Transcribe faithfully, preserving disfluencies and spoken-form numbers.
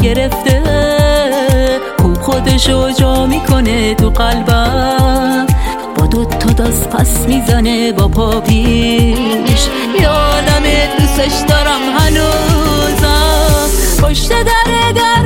گرفته، خوب خودشو جا میکنه تو قلبم، با دو تا دست پس میزنه با پا پیش. یادم دوستش دارم هنوزم، پشت در